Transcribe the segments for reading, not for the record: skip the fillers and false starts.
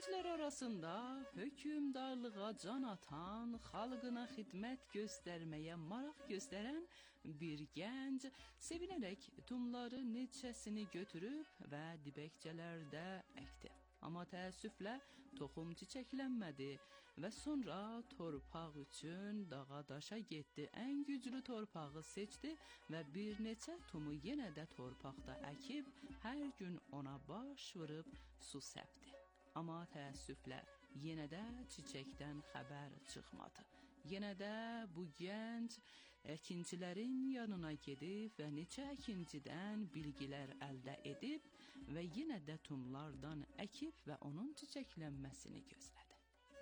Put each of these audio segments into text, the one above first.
Gənclər arasında hökmdarlığa can atan, xalqına xidmət göstərməyə maraq göstərən bir gənc sevinərək tumları neçəsini götürüb və dibəkçələrdə əkdi. Amma təəssüflə toxum çiçəklənmədi və sonra torpaq üçün dağa daşa getdi. Ən güclü torpağı seçdi və bir neçə tumu yenə də torpaqda əkib hər gün ona baş vurub su səpdi. Amma təəssüflə yenə də çiçəkdən xəbər çıxmadı. Yenə də bu gənc əkincilərin yanına gedib və neçə əkincidən bilgilər əldə edib və yenə də tumlardan əkib və onun çiçəklənməsini gözlədi.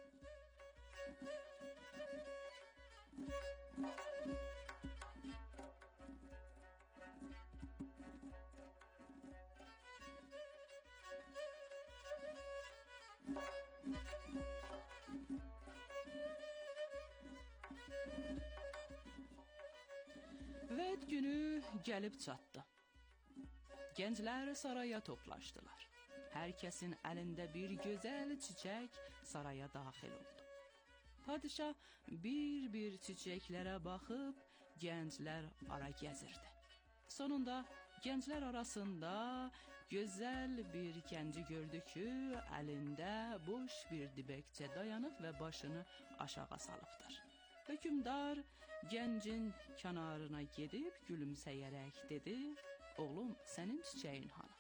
Vəd günü gəlib çatdı. Gənclər saraya toplaşdılar. Hər kəsin əlində bir gözəl çiçək saraya daxil oldu. Padişah bir-bir çiçəklərə baxıb gənclər ara gəzirdi. Sonunda gənclər arasında gözəl bir gənci gördü ki, əlində boş bir dibəkçə dayanıb və başını aşağı salıbdır. Hökmdar gəncin kənarına gedib gülümsəyərək dedi: "Oğlum, sənin çiçəyin hanı?"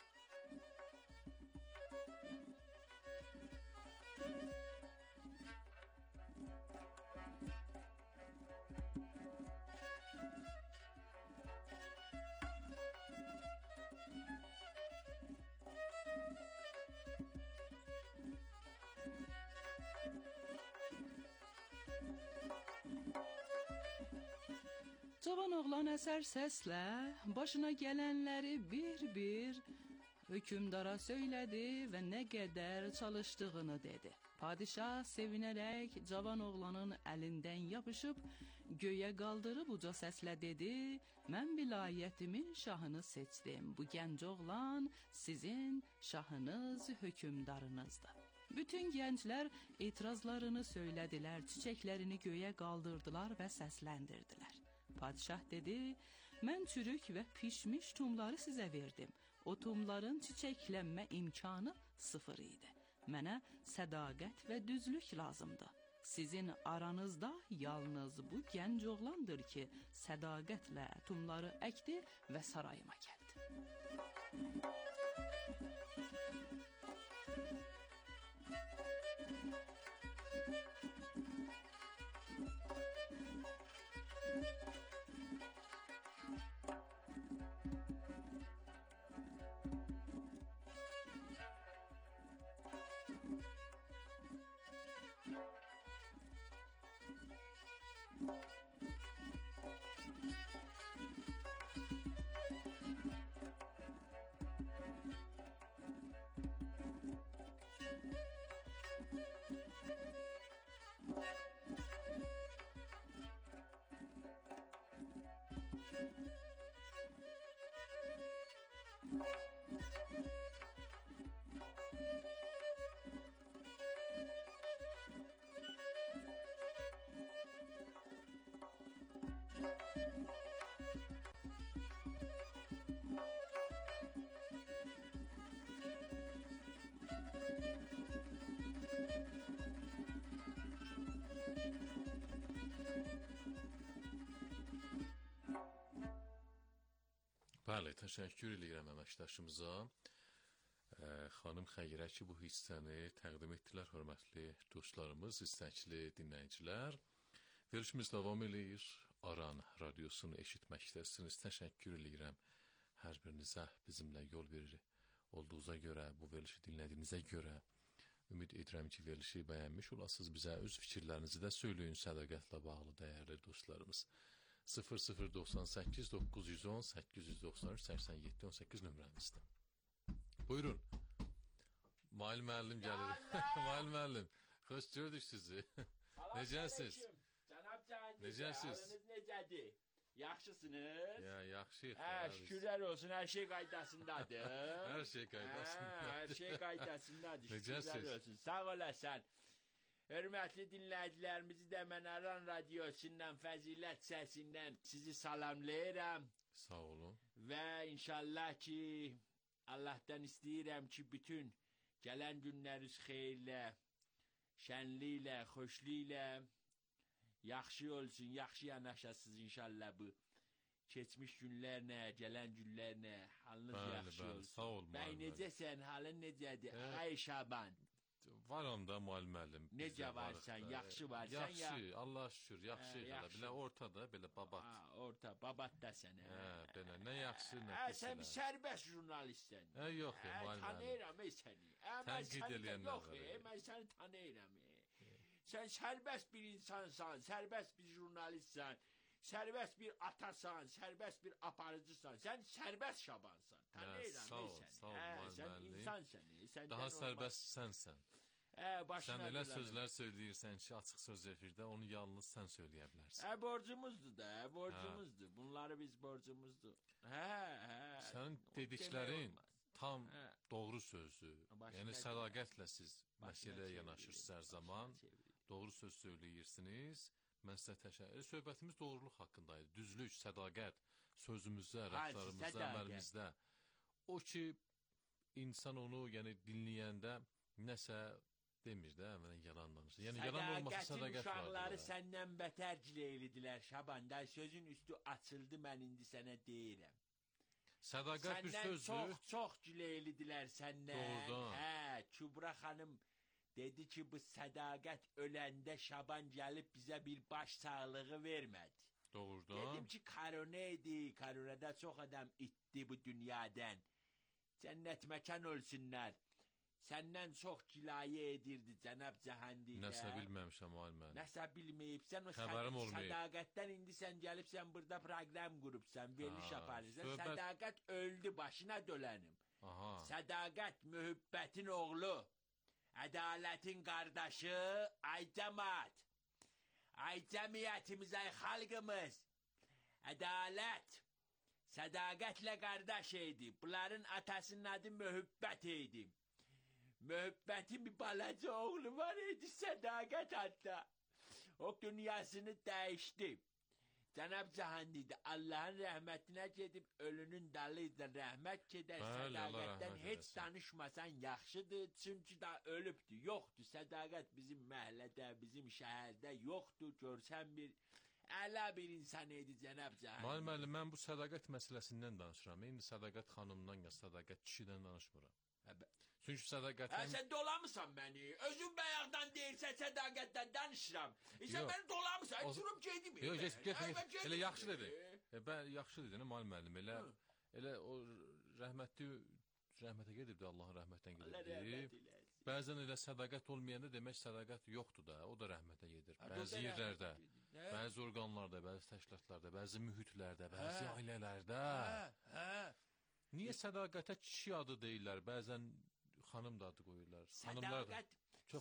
Cavan oğlan əsər səslə başına gələnləri bir-bir hökmdara söylədi və nə qədər çalışdığını dedi. Padişah sevinərək cavan oğlanın əlindən yapışıb göyə qaldırıb uca səslə dedi: "Mən vilayətimin şahını seçdim. Bu gənc oğlan sizin şahınız, hökmdarınızdır." Bütün gənclər etirazlarını söylədilər, çiçəklərini göyə qaldırdılar və səsləndirdilər. Padişah dedi: "Mən çürük və pişmiş tumları sizə verdim. O tumların çiçəklənmə imkanı sıfır idi. Mənə sədaqət və düzlük lazımdır. Sizin aranızda yalnız bu gənc oğlandır ki, sədaqətlə tumları əkdi və sarayıma gəldi." Bəli, təşəkkür edirəm əməkdaşımıza. Xanım Xəyrə ki, bu hissəni təqdim etdilər, hörmətli dostlarımız, istəkli dinləyicilər. Verilişimiz davam edir. Aran radiosunu eşitməkdəsiniz. Təşəkkür edirəm hər birinizə bizimlə yol verir olduğunuza görə, bu verilişi dinlədiyinizə görə. Ümid edirəm ki, verilişi bəyənmiş olasınız. Bizə öz fikirlərinizi də söyləyin sədaqətlə bağlı dəyərli dostlarımız. 0098 910 893 87 18 nömrəmizdir. Buyurun. Mail müəllim gəlir. Mail müəllim, xoş gördük sizi. Necəsiz? Cənab Cahangir, Necəsiz? halınız necədir? Yaxşısınız? Ya, yaxşıyıq. Şükürlər olsun, hər şey qaydasındadır. Hər şey qaydasındadır. Hər şey qaydasındadır, Necəsiz? şükürlər olsun. Sağ olasın. Hörmətli dinləyicilərimizi də mən Aran Radiosundan, Fəzilət Səsindən sizi salamlayıram. Sağ olun. Və inşallah ki, Allahdan istəyirəm ki, bütün gələn günləriniz xeyirlə, şənliklə, xoşliklə, yaxşı olsun, yaxşı yanaşasınız inşallah bu. Keçmiş günlərlə, gələn günlərlə, halınız yaxşı olsun. Sağ ol, Bəy, necəsən, halın necədir? Ay Şaban. Varam da müəllim. Necə varsan, yaxşı varsan? Yaxşı, Allah şükür, yaxşı. Belə ortada, belə babat. Orta, babatdasən. Belə, nə yaxşı, nə pis. Sən sərbəst jurnalistsən. Yox, müəllim. Tanıyıram səni. Tənqid eləyənlər var. Mən səni tanıyıram. Sən sərbəst bir insansan, sərbəst bir jurnalistsən, sərbəst bir atasan, sərbəst bir aparıcısan. Sən sərbəst Şabansan. Tanıyıram səni. Sağ ol, müəllim. Sən insansən. Daha sərbəst sənsən. Sən elə sözlər söyləyirsən ki, açıq söz efirdə, onu yalnız sən söyləyə bilərsən. Borcumuzdur da, borcumuzdur. Bunları biz borcumuzdur. Sənin dediklərin tam doğru sözdür. Yəni sədaqətlə siz məsələyə yanaşırsınız hər zaman. Doğru söz söyləyirsiniz. Mən sizə təşəkkür. Söhbətimiz doğruluq haqqındaydı. Düzlük, sədaqət sözümüzdə, rəftarımızda, əməlimizdə. O ki, insan onu, yəni dinləyəndə nəsə demir də, mənə yalan danışır. Yəni yalan olmasa sədaqət vardır. Uşaqları səndən bətər gileylidilər Şaban. Sözün üstü açıldı, mən indi sənə deyirəm. Sədaqət bir sözdür. Səndən çox gileylidilər səndən. Doğrudan. Kübra xanım dedi ki, bu sədaqət öləndə Şaban gəlib bizə bir baş sağlığı vermədi. Doğrudan. Dedim ki, korona idi. Koronada çox adam itdi bu dünyadan. Cənnət məkan olsunlar. Səndən çox gilayə edirdi cənab Cəhandidə. Nəsə bilməmişəm, müəllim. Nəsə bilməyibsən, o sədaqətdən indi sən gəlibsən burada proqram qurubsan, veriliş aparırsan. Sədaqət öldü, başına dölənim. Sədaqət mühibbətin oğlu, ədalətin qardaşı, ay cəmaat, ay cəmiyyətimiz, ay xalqımız, ədalət, sədaqətlə qardaş idi. Bunların atasının adı mühibbət idi. Mühibbətin bir balaca oğlu var idi, sədaqət hatta. O dünyasını dəyişdi. Cənab Cəhandidə Allahın rəhmətinə gedib ölünün dalıyla rəhmət gedər. Sədaqətdən heç danışmasan yaxşıdır, çünki da ölübdür, yoxdur. Sədaqət bizim məhəllədə, bizim şəhərdə yoxdur. Görsən bir əla bir insan idi cənab Cəhandidə. Müəllim, mən bu sədaqət məsələsindən danışıram. İndi sədaqət xanımdan ya sədaqət kişidən danışmıram. Çünki sədaqətdən... Sən dolamısan məni. Özün bayaqdan deyirsən sədaqətdən danışıram. Sən məni dolamısan. Durub gedim. Yox, getmə. Elə yaxşı dedi. Yaxşı dedi, müəllim. Elə o rəhmətə gedibdi, Allahın rəhmətdən gedibdi. Bəzən elə sədaqət olmayanda demək sədaqət yoxdur da. O da rəhmətə gedir. Bəzi yerlərdə, bəzi orqanlarda, bəzi təşkilatlarda, bəzi mühitlərdə, bəzi ailələrdə. Niyə sədaqətə kişi adı deyirlər? Bəzən xanım da adı qoyurlar. Sədaqət,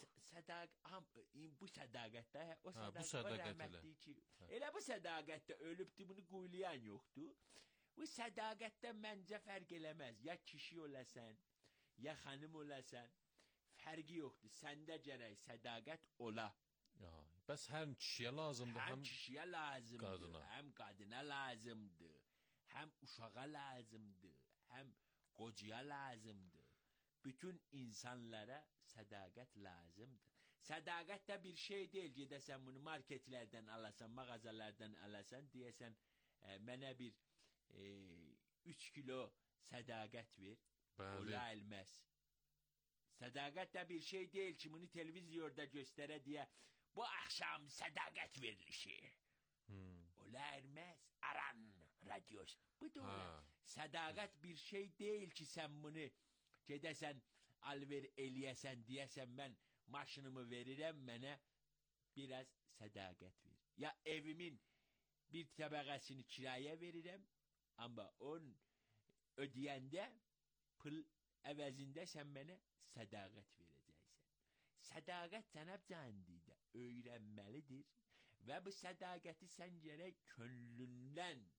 bu sədaqətdə, o sədaqət rəhmətli ki, elə bu sədaqətdə ölübdür, bunu qoyulayan yoxdur. Bu sədaqətdə məncə fərq eləməz. Ya kişi olasan, ya xanım olasan, fərqi yoxdur. Səndə gərək sədaqət ola. Bəs həm kişiyə lazımdır, həm kişiyə lazımdır, qadına. Həm qadına lazımdır, həm uşağa lazımdır, həm qocaya lazımdır. Bütün insanlara sədaqət lazımdır. Sədaqət də bir şey deyil. Gedəsən bunu marketlərdən alasan, mağazalardan alasan, deyəsən, mənə bir 3 kilo sədaqət ver. Ola elməz. Sədaqət də bir şey deyil ki, bunu televizyonda göstərə deyə, bu axşam sədaqət verilişi. Ola elməz. Aran Radyosu. Bu da ola. Sədaqət bir şey deyil ki, sən bunu gedəsən, alver eləyəsən, deyəsən, mən maşınımı verirəm, mənə biraz sədaqət ver. Ya evimin bir təbəqəsini kiraya verirəm, amma onu ödəyəndə pul əvəzində sən mənə sədaqət verəcəksən. Sədaqət cənab Cəhandidə öyrənməlidir və bu sədaqəti sən gərək könlündən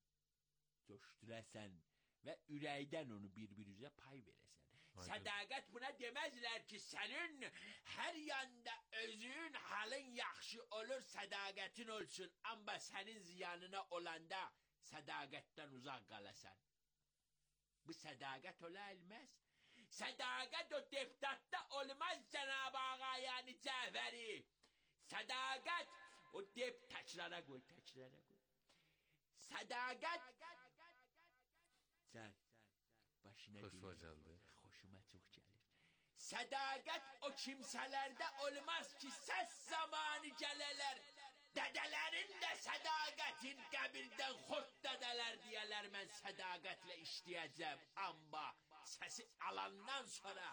coşdurasan və ürəkdən onu bir-birinizə pay verəsən. Aynen. Sədaqət buna deməzlər ki, sənin hər yanda özün halın yaxşı olur, sədaqətin olsun, amma sənin ziyanına olanda sədaqətdən uzaq qalasan. Bu sədaqət ola bilməz. Sədaqət o deputatda olmaz Cənab-ı Ağa, yəni Cəfəri. Sədaqət o təkrar qoy. Sədaqət sən başına Xoşuma gəldi. Xoşuma çox gəlir. Sədaqət o kimsələrdə olmaz ki, səs zamanı gələlər. Dədələrin də sədaqətin qəbirdən xort dədələr deyələr, mən sədaqətlə işləyəcəm. Amma səsi alandan sonra,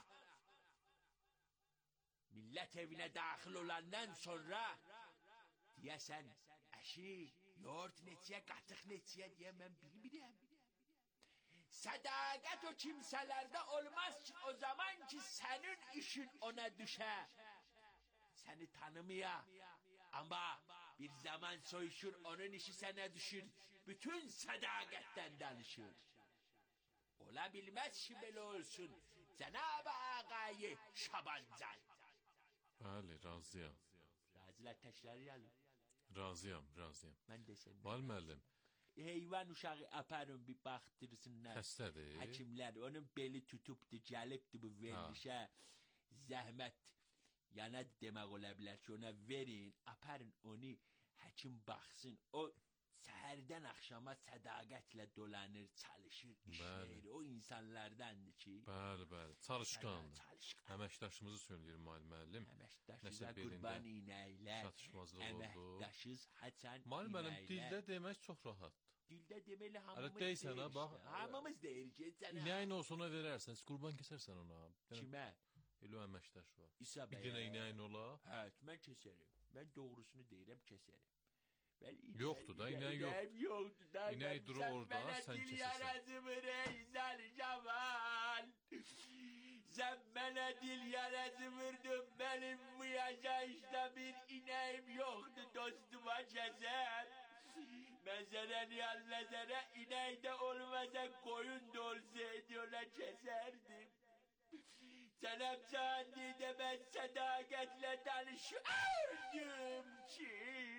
millət evinə daxil olandan sonra deyəsən, əşi, yoğurt neçəyə, qatıq neçəyə deyə mən bilmirəm. Sədaqət o kimsələrdə olmaz ki, o zaman ki, sənin işin ona düşə. Səni tanımaya. Amma bir zaman soyuşur, onun işi sənə düşür. Bütün sədaqətdən danışır. Ola bilməz ki, belə olsun. Cənab-ı Ağayı Şabancan. Bəli, razıyam. Razılar təkrarlayalım. Razıyam. Mən desəm. Vali müəllim, Heyvan uşağı aparın bir baxdırsınlar. xəstədir. Həkimlər onun beli tutubdu, gəlibdi bu verilişə. Zəhmət yana demək ola bilər ki, ona verin, aparın onu, həkim baxsın. O səhərdən axşama sədaqətlə dolanır, çalışır, işləyir. O insanlardandır ki, Bəli, çalışqandır. çalışqan. Əməkdaşımızı söyləyir müəllim. Əməkdaşıza Nəsə belində qurban inəklər, çatışmazlıq oldu. əməkdaşız haçan Müəllim, dildə demək çox rahat. Dildə deməli Hələ hamımız deysən ha, deyir bax. işte. Hamımız deyir ki, sənə. İnəyin olsa ona verərsən, qurban kəsərsən ona. Kimə? Elə əməkdaş var. İsa Bir bəyə. dənə inəyin ola. Hə, mən kəsərəm. Mən doğrusunu deyirəm, kəsərəm. Yoxdur da, inək yox. Yoxdur da. İnək durur orada, sən Dil kəsəsən. yarasımır ey Zəl-Camal. Sən mənə dil yarasımırdın, benim bu yaşayışda bir inəyim yoxdur, dostuma kəsər. Mən sənə niyallazara inək də olmasa koyun da olsaydı ona kəsərdim. Sənəm canlıda mən sədaqətlə danışırdım ki,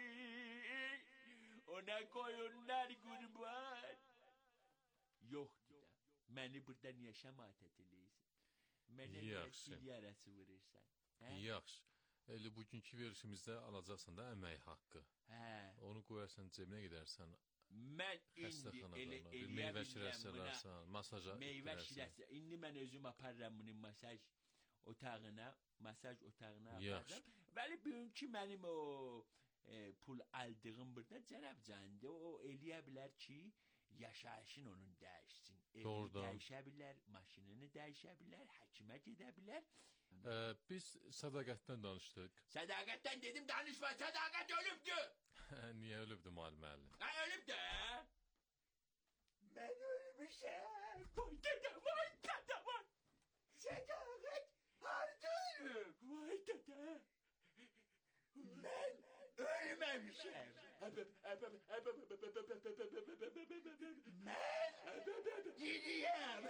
ona koyunlar qurban. Yoxdur da, məni buradan yaşamat edilirsən. Mənə Yaxşı. dil yarası vurursan. Yaxşı. Elə bugünkü verişimizdə alacaqsan da əmək haqqı. Hə. Onu qoyarsan cebinə gedərsən. Mən indi elə Xəstəxanalarına, bir eləyə meyvə bilirəm şirəsi buna. alarsan, masaja Meyvə girərsən. şirəsi. İndi mən özüm aparıram bunu masaj otağına, masaj otağına Yaxşı. aparıram. Bəli, bugünkü mənim o pul aldığım burada cənab candı. O eləyə bilər ki, yaşayışın onun dəyişsin. Evi Doğrudan. dəyişə bilər, maşınını dəyişə bilər, həkimə gedə bilər. Biz sədaqətdən danışdıq. Sədaqətdən dedim danışma, sədaqət ölübdür. Niyə ölübdür müəllim? Ha ölübdür. Mən ölmüşəm. Vay dede, vay dede, vay. Sədaqət harda ölüb? Vay dede. Mən ölməmişəm. Mən gidiyəm.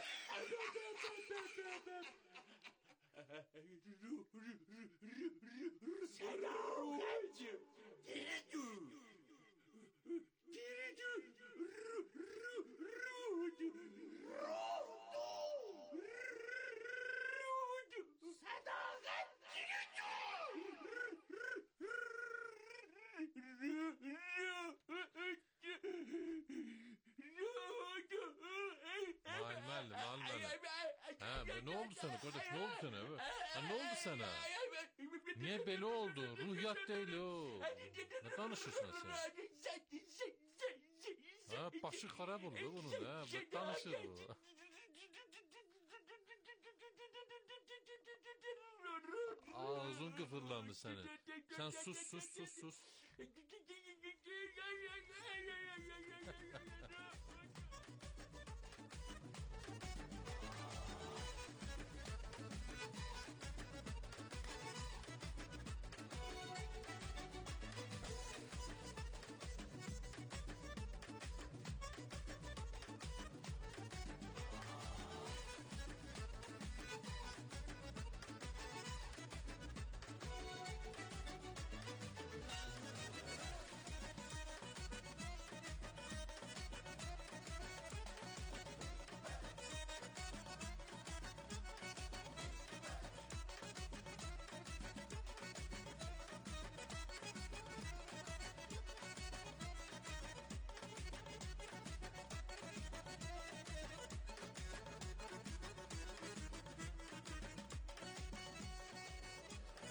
Sədaqətcim, diridur. Diridur. Sədaqət Müəllim. Ne oldu sana kardeş? Ne oldu sana? Ne oldu sana? Niye böyle oldu? Ruhiyat değil o. Ne danışırsan sen? Ha, başı xarab oldu bunun ha. Bak danışır bu. Ağzın kıfırlandı senin. Sen sus.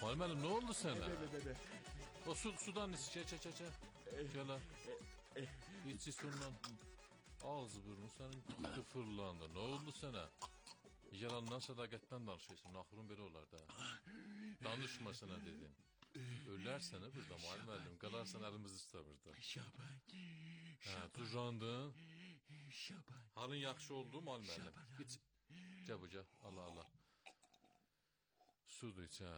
Müəllim, nə oldu sənə? O sudan iç, çək. Gəl ha. İç ondan. Ağzı burnu sənin fırlandı. Nə oldu sənə? Yalandan, sədaqətdən danışıyorsun. Naxırın belə olar da. Danışma sənə dedim. Ölərsən burada müəllim. Qalarsan əlimizi tuta Şaban. Tuzandın. Şaban. Halın yaxşı oldu müəllim. İç. Gəl. Allah. Sudur iç,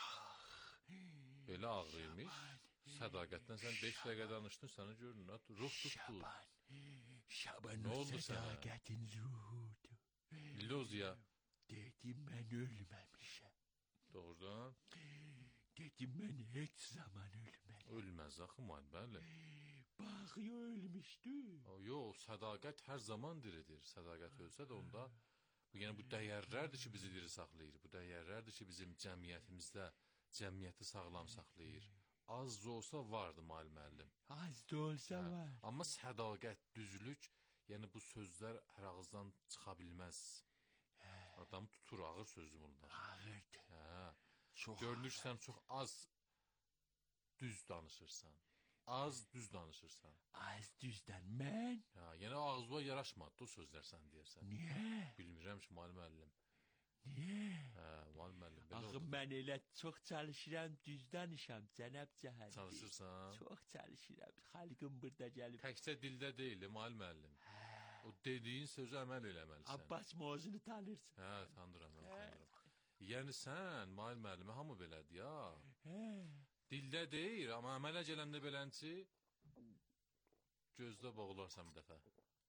Belə ağrıymış. Sədaqətdən sən 5 dəqiqə danışdın, səni görün. Ruh tutdu. Şaban, Nə oldu sənə? Sədaqətin ruhudur. Loz ya. Dedim, mən ölməmişəm. Doğrudan. Dedim, mən heç zaman ölməm. Ölməz axı müəllim. Bax, ölmüşdü. Yox, sədaqət hər zaman diridir. Sədaqət ölsə də onda yəni bu dəyərlərdir ki, bizi diri saxlayır. Bu dəyərlərdir ki, bizim cəmiyyəti sağlam saxlayır. Az da olsa vardı müəllim. Az da olsa var. Amma sədaqət, düzlük, yəni bu sözlər hər ağızdan çıxa bilməz. Adam tutur, ağır sözdür bunlar. Ağırdır. Görünür sən çox az düz danışırsan. Az düzdən mən? Yəni ağzına yaraşmadı o sözlər sən deyərsən. Niyə? Bilmirəm ki, müəllim. Niyə? Müəllim. Axı, mən elə çox çalışıram, düz danışam, cənab Cəhəndi. Çalışırsan? Çox çalışıram, xalqım burada gəlib. Təkcə dildə deyil, müəllim. O dediyin sözü əməl eləməlisən. Abbas Mozunu tanırsan. Tanıram. Yəni sən, müəllim, hamı belədir ya. Dildə deyir, amma əmələ gələndə belənçi gözdə boğularsan bir dəfə.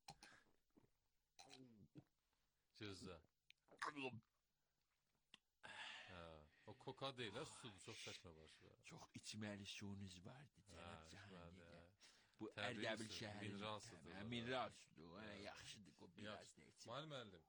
Gözdə. O koka deyil, sudur, çox çəkmə var. Çox içməli suyunuz vardı, cənab Cəhəndi. Bu Ərdəbil şəhərində. Mineral sudur. Yaxşıdır, o biraz da içim. Müəllim.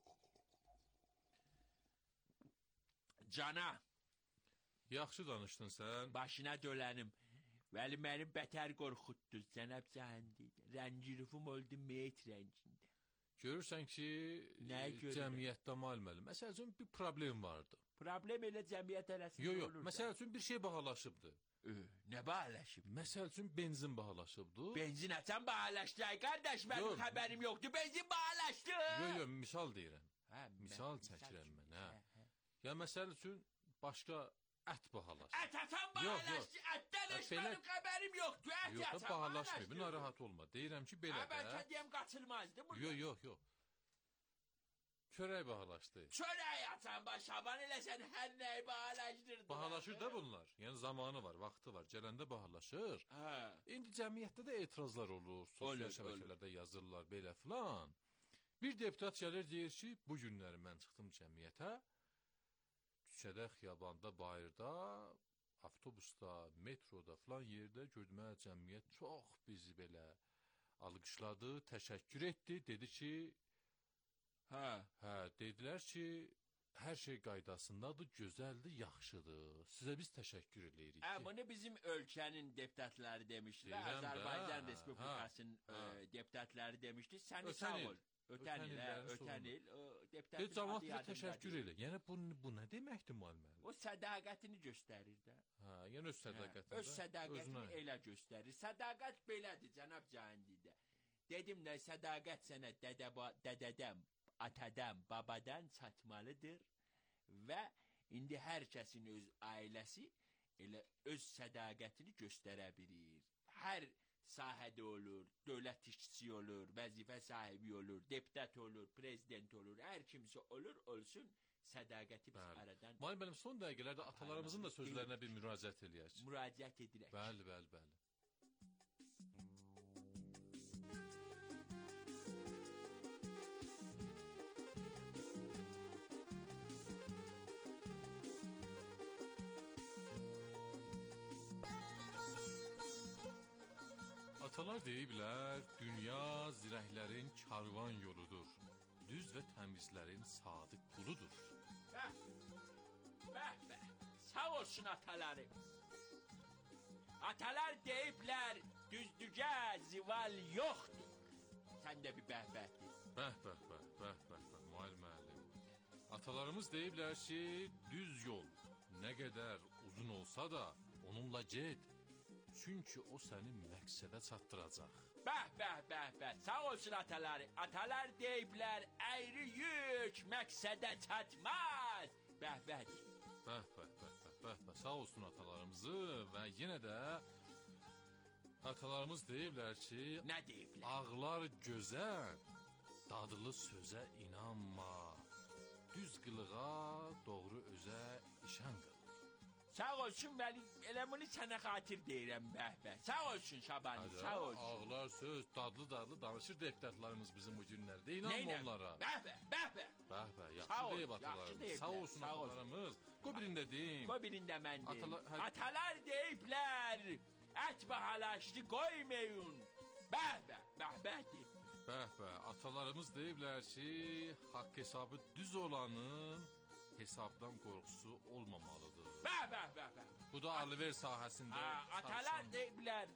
Cana. Yaxşı danışdın sən. Başına dölənim. Vəli məni bətər qorxutdu, cənab Cəhəndi. Rəncirifim oldu meyit rəncində. Görürsən ki, cəmiyyətdə müəllim. Məsəl üçün bir problem vardı. Problem elə cəmiyyət arasında olur da. Yox, məsəl üçün bir şey bahalaşıbdı. Nə bahalaşıb? Məsəl üçün benzin bahalaşıbdı. Benzin açan bahalaşdı, ay qardaş, mənim xəbərim yoxdur, benzin bahalaşdı. Yox, misal deyirəm. Misal çəkirəm mən, Ya məsəl üçün başqa ət bahalaşdı. Ət atan bahalaşdı, ətdən heç mənim xəbərim yoxdur, ət atan bahalaşdı. Yox, bahalaşmıyor, narahat olma. Deyirəm ki, belə də. Bəlkə deyəm, qaçılmazdı burada. Yox. Çörək bahalaşdı. Çörək atan Şaban, elə sən hər nəyi bahalaşdırdın. Bahalaşır da bunlar. Yəni zamanı var, vaxtı var. Gələndə bahalaşır. İndi cəmiyyətdə də etirazlar olur. Sosial şəbəkələrdə yazırlar, belə filan. Bir deputat gəlir, deyir ki, bu günləri mən çıxdım cəmiyyətə. Küçədə, xiyabanda, bayırda, avtobusda, metroda filan yerdə gördüm, cəmiyyət çox bizi belə alqışladı, təşəkkür etdi. Dedi ki, dedilər ki, hər şey qaydasındadır, gözəldir, yaxşıdır. Sizə biz təşəkkür edirik. Bunu bizim ölkənin deputatları demişdi. Azərbaycan Respublikasının deputatları demişdi. Səni sağ ol. Ötən il deputatın cəmaatına təşəkkür elə. Yəni bu nə deməkdir müəllim? O sədaqətini göstərir də. Yəni öz sədaqətini. Öz sədaqətini elə göstərir. Sədaqət belədir, cənab Cəhəndidə. Dedim də, sədaqət sənə dədədən, atadan, babadan çatmalıdır və indi hər kəsin öz ailəsi elə öz sədaqətini göstərə bilir. Hər sahədə olur, dövlət işçisi olur, vəzifə sahibi olur, deputat olur, prezident olur, hər kimsə olur, olsun, sədaqəti biz aradan... Müəllim, son dəqiqələrdə atalarımızın da sözlərinə bir müraciət eləyək. Müraciət edirək. Bəli. Atalar deyiblər, dünya zirəklərin karvan yoludur, düz və təmizlərin sadiq quludur. Bəh, sağ olsun ataları. Atalar deyiblər, düzdügə zival yoxdur. Sən də bir bəh-bəhdir. Bəh, müəllim. Atalarımız deyiblər ki, düz yol nə qədər uzun olsa da onunla get. Çünki o səni məqsədə çatdıracaq. Bəh, bəh, bəh, bəh. Sağ olsun ataları. Atalar deyiblər, əyri yük məqsədə çatmaz. Bəh, bəh. Bəh, bəh, bəh, bəh, bəh, bəh. Sağ olsun atalarımızı və yenə də atalarımız deyiblər ki, Nə deyiblər? ağlar gözəl, dadlı sözə inanma. Düz qılığa, doğru özə işan qıl. Sağ olsun Vəli, elə bunu sənə xatir deyirəm, bəh, bəh. Sağ olsun Şabani, sağ olsun. Ağlar söz, dadlı danışır deputatlarımız bizim bu günlərdə. İnanma Neynəm? onlara. Bəh, bəh, bəh, bəh. Bəh, bəh, Sağ yaxşı ol, deyib yaxşı atalarımız. deyiblər, Sağ olsun sağ olsun. atalarımız. Qoy birində deyim. Qoy birində mən deyim. Atalar- Atalar deyiblər, ət bahalaşdı qoymayın. Bəh, bəh, bəh, bəh deyib. Bəh, bəh, atalarımız deyiblər ki, haqq hesabı düz olanın hesabdan qorxusu olmamalıdır. Bəh, bəh, bəh, bəh. Bu da alver sahəsində. Atalar deyiblər,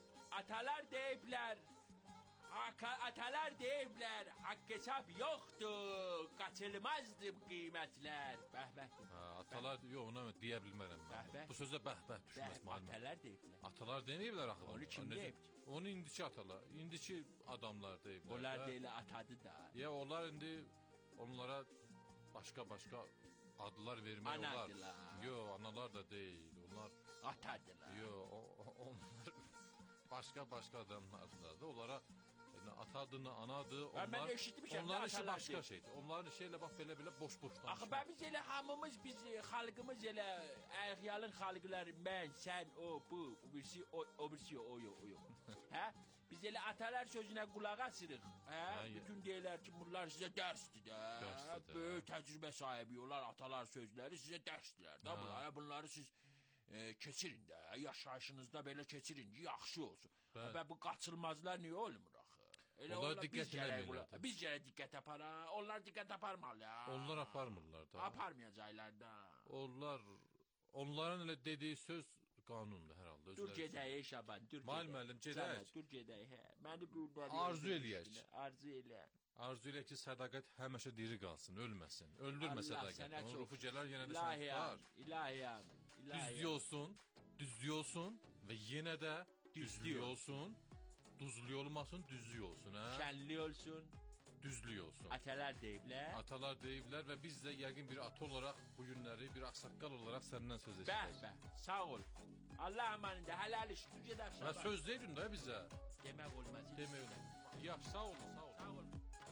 atalar deyiblər, haqq hesab yoxdur, qaçılmazdı bu qiymətlər. Bəh, bəh. Atalar, yox, ona deyə bilmərəm mən. Bəh, bəh. Bu sözə bəh düşməz müəllim. Atalar deyiblər. Atalar deməyiblər axı. Onu kim Necə- deyib? Onu indiki atalar, indiki adamlar deyiblər. Onlar də. deyil atadı da. Ya onlar indi onlara başqa adlar vermək olar. Anadılar. Yox, analar da deyil. Onlar Atadılar. yox, onlar başqa adamlardır da. Onlara atadır, anadır. Və mən eşitmişəm də Onların işi atalar başqa deyil. şeydir. Onların işi elə bax belə boş danışmaq. Axı biz elə hamımız xalqımız elə əxyalın xalqları mən, sən, o, bu, o birisi o yox. Hə? Biz elə atalar sözünə qulaq asırıq. Hə? Bütün deyirlər ki, bunlar sizə dərsdir də. Dərsdir də. Böyük təcrübə sahibi onlar atalar sözləri sizə dərsdirlər də. Bunları siz keçirin də. Yaşayışınızda belə keçirin ki, yaxşı olsun. Və bu qaçılmazlar niyə olmur axı? Elə Onlar diqqət eləmirlər də. Biz gərək diqqət aparaq. Onlar diqqət aparmalı. Onlar aparmırlar da. Aparmayacaqlar da. Onların elə dediyi söz qanundur hər halda. Dur gedək Şaban, dur gedək. Müəllim, gedək. Dur gedək, hə. Məni burada Arzu eləyək. Arzu elə. Arzu elə ki, sədaqət həmişə diri qalsın, ölməsin. Öldürmə sədaqət. Onun ruhu gələr yenə də sən tutar. İlahiyam. Düzlük olsun və yenə də düzlük olsun. Duzlu olmasın, düzlük olsun, hə? Şənli olsun. Düzlük olsun. Atalar deyiblər. Atalar deyiblər və biz də yəqin bir ata olaraq bu günləri bir ağsaqqal olaraq səndən söz Bəh, eşidəcəyik. bəh. Sağ ol. Allah amanında helal iş. Dur gedək Və Şaban. söz deydin də bizə. Demək olmaz. Demək. Yaxşı, sağ olun, sağ olun. Sağ ol.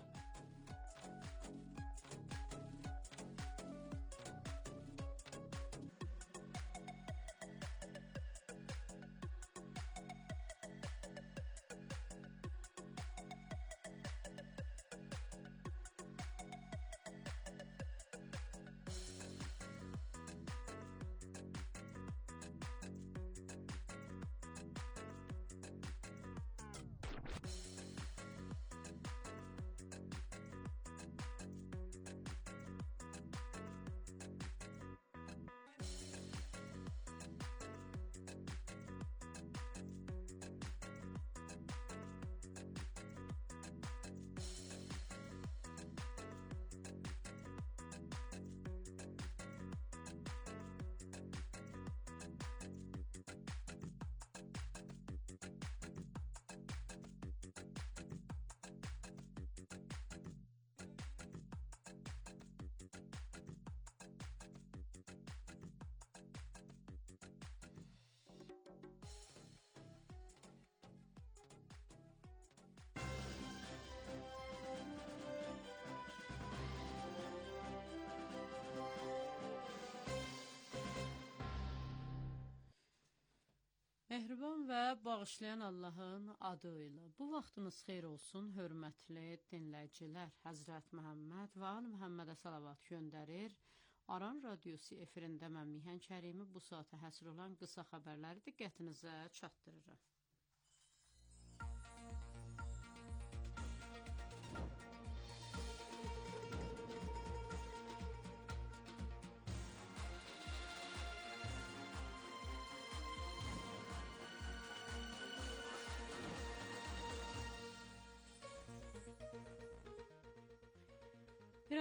Mehriban və bağışlayan Allahın adı ilə. Bu vaxtınız xeyir olsun, hörmətli dinləyicilər. Həzrət Məhəmməd və Ali Məhəmmədə salavat göndərir. Aran Radiosu efirində mən Mihan Kərimi bu saata həsr olan qısa xəbərləri diqqətinizə çatdırıram.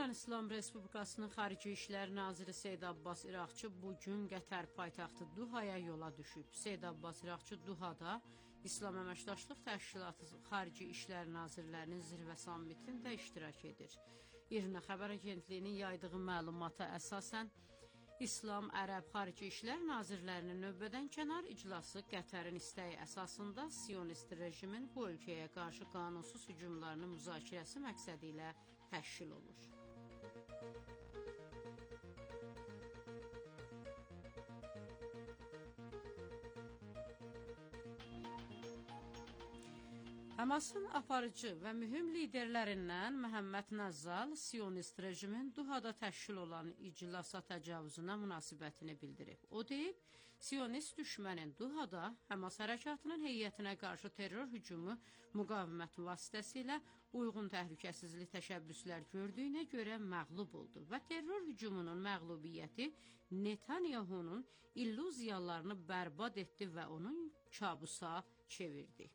İran İslam Respublikasının Xarici İşlər Naziri Seyid Abbas İraqçı bugün Qətər paytaxtı Duhaya yola düşüb. Seyid Abbas İraqçı Duhada İslam Əməkdaşlıq Təşkilatı Xarici İşlər Nazirlərinin zirvə sammitində iştirak edir. İRNA xəbər agentliyinin yaydığı məlumata əsasən, İslam Ərəb Xarici İşlər Nazirlərinin növbədən kənar iclası Qətərin istəyi əsasında Siyonist rejimin bu ölkəyə qarşı qanunsuz hücumlarının müzakirəsi məqsədi ilə təşkil olur. Həmasın aparıcı və mühüm liderlərindən Məhəmməd Nəzzal Siyonist rejimin Duhada təşkil olan iclasa təcavüzünə münasibətini bildirib. O deyib, Siyonist düşmənin Duhada Həmas hərəkatının heyətinə qarşı terror hücumu müqavimət vasitəsilə uyğun təhlükəsizlik təşəbbüslər gördüyünə görə məğlub oldu və terror hücumunun məğlubiyyəti Netanyahunun illüziyalarını bərbad etdi və onun kabusa çevirdi.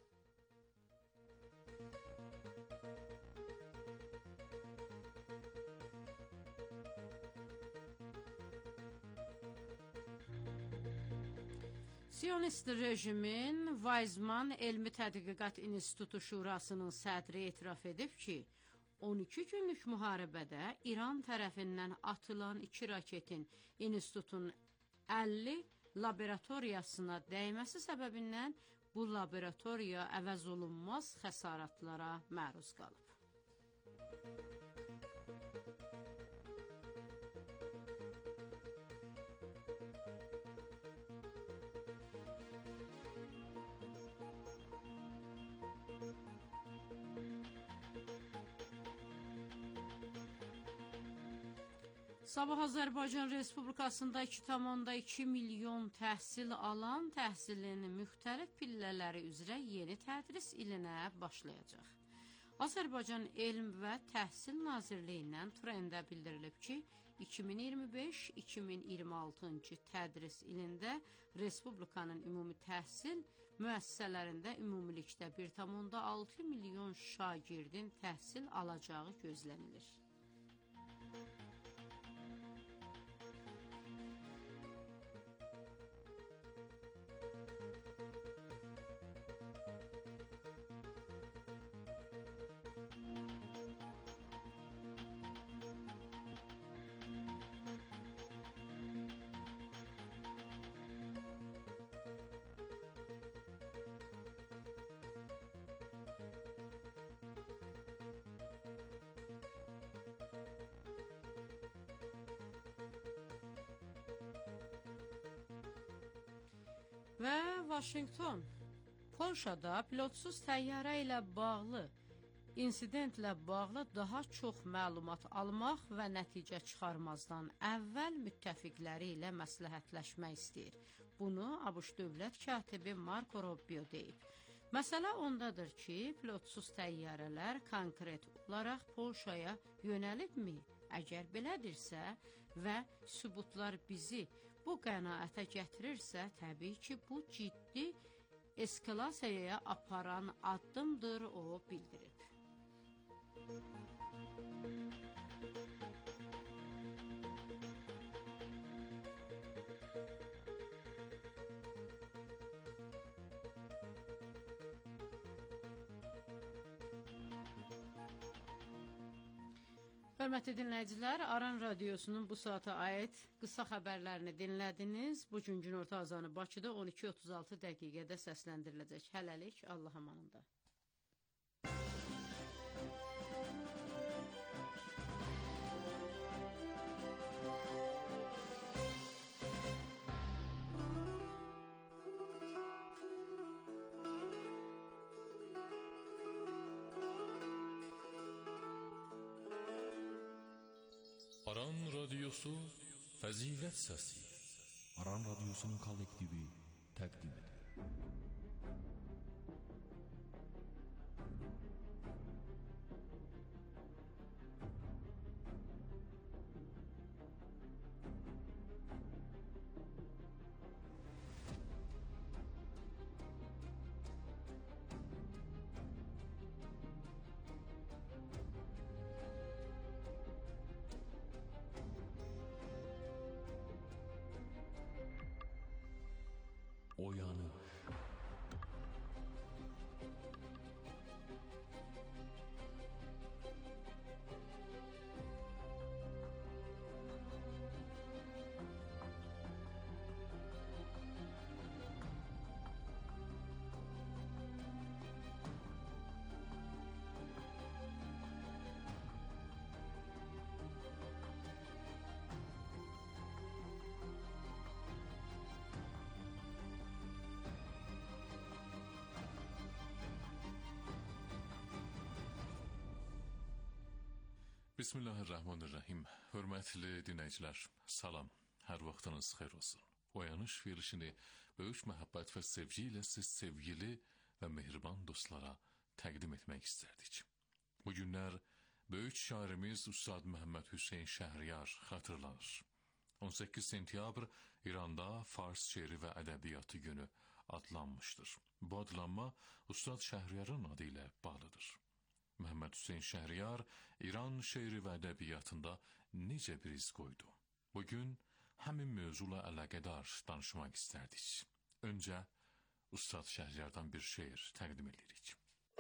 Siyonist rejimin Weizmann Elmi Tədqiqat İnstitutu Şurasının sədri etiraf edib ki, 12 günlük müharibədə İran tərəfindən atılan 2 raketin institutun 50 laboratoriyasına dəyməsi səbəbindən bu laboratoriya əvəz olunmaz xəsarətlara məruz qalıb. Sabah Azərbaycan Respublikasında 2,2 milyon təhsil alan təhsilin müxtəlif pillələri üzrə yeni tədris ilinə başlayacaq. Azərbaycan Elm və Təhsil Nazirliyindən trendə bildirilib ki, 2025-2026-cı tədris ilində Respublikanın ümumi təhsil müəssisələrində ümumilikdə 1,6 milyon şagirdin təhsil alacağı gözlənilir. Və Vaşinqton, Polşada pilotsuz təyyarə ilə bağlı, insidentlə bağlı daha çox məlumat almaq və nəticə çıxarmazdan əvvəl müttəfiqləri ilə məsləhətləşmək istəyir. Bunu ABŞ dövlət katibi Marco Rubio deyib. Məsələ ondadır ki, pilotsuz təyyarələr konkret olaraq Polşaya yönəlibmi? Əgər belədirsə və sübutlar bizi bu qənaətə gətirirsə, təbii ki, bu ciddi eskalasiyaya aparan addımdır, o bildirib. Hörmətli dinləyicilər, Aran Radiosunun bu saata aid qısa xəbərlərini dinlədiniz. Bugün günorta azanı Bakıda 12:36 dəqiqədə səsləndiriləcək. Hələlik, Allah amanında. Aran Radyosu Fəzilət Səsi. Aran Radyosunun kollektivi təqdim edir. oyanır. Bismillahirrahmanirrahim. Hörmətli dinləyicilər, salam. Hər vaxtınız xeyir olsun. Oyanış verilişini böyük məhəbbət və sevgi ilə siz sevgili və mehriban dostlara təqdim etmək istərdik. Bu günlər böyük şairimiz Ustad Məhəmməd Hüseyn Şəhriyar xatırlanır. 18 sentyabr İranda Fars şeiri və ədəbiyyatı günü adlanmışdır. Bu adlanma Ustad Şəhriyarın adı ilə bağlıdır. Məhəmməd Hüseyn Şəhriyar İran şeiri və ədəbiyyatında necə bir iz qoydu? Bugün həmin mövzula əlaqədar danışmaq istərdik. Öncə Ustad Şəhriyardan bir şeir təqdim edirik.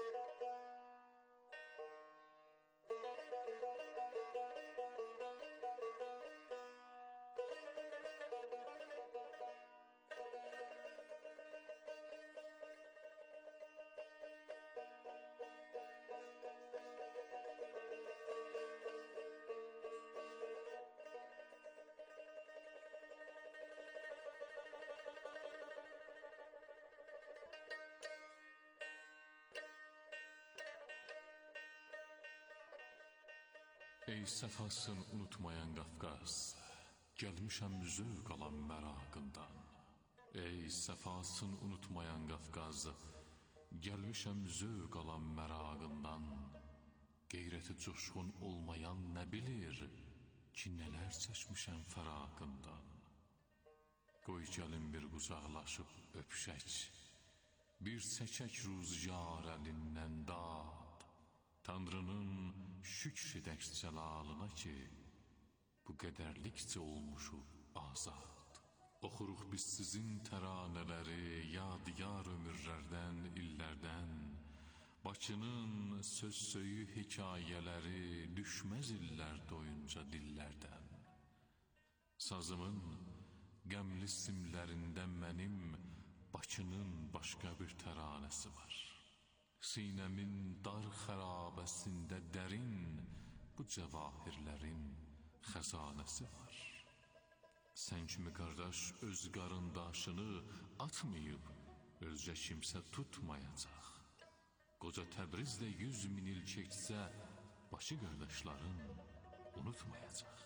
Ey səfasın unutmayan Qafqaz, gəlmişəm zövq alan məraqından. Ey səfasın unutmayan Qafqaz, gəlmişəm zövq alan məraqından. Qeyrəti coşqun olmayan nə bilir ki, nələr çəkmişəm fəraqından. Qoy gəlin bir qucaqlaşıb öpüşək, bir çəkək rüzgar əlindən dad. Tanrının şükr edək cəlalına ki, bu qədərlikcə olmuşuq azad. Oxuruq biz sizin təranələri, yadigar ömürlərdən, illərdən. Bakının söz-söyü hekayələri düşməz illər doyunca dillərdən. Sazımın qəmli simlərində mənim Bakının başqa bir təranəsi var. Sinəmin dar xərabəsində dərin bu cəvahirlərin xəzanəsi var. Sən kimi qardaş öz qarındaşını atmayıb, özcə kimsə tutmayacaq. Qoca Təbrizdə 100 min il keçsə, başı qardaşların unutmayacaq.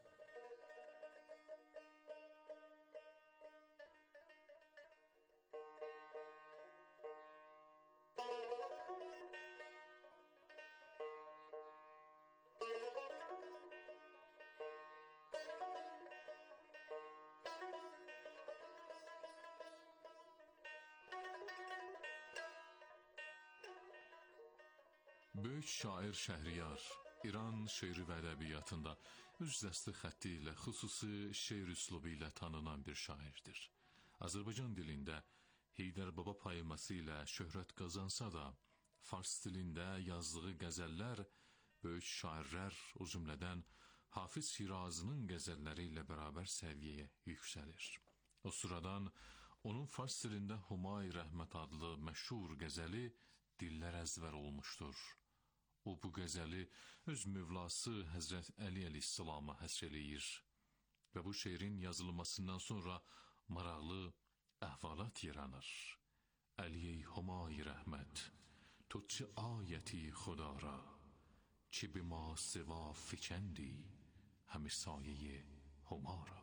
Böyük şair Şəhriyar İran şeiri və ədəbiyyatında öz dəsti xətti ilə, xüsusi şeir üslubu ilə tanınan bir şairdir. Azərbaycan dilində Heydər Baba poeması ilə şöhrət qazansa da, fars dilində yazdığı qəzəllər böyük şairlər, o cümlədən Hafiz Şirazının qəzəlləri ilə bərabər səviyyəyə yüksəlir. O sıradan onun fars dilində Humay Rəhmət adlı məşhur qəzəli dillər əzvər olmuşdur. O bu qəzəli öz mövlası Həzrət Əli əleyhissalama həsr eləyir və bu şeirin yazılmasından sonra maraqlı əhvalat yaranır. Əli Humay Rəhmət, تو چه آیتی خدا را که به ما سوا فکندی همه سایه هما را.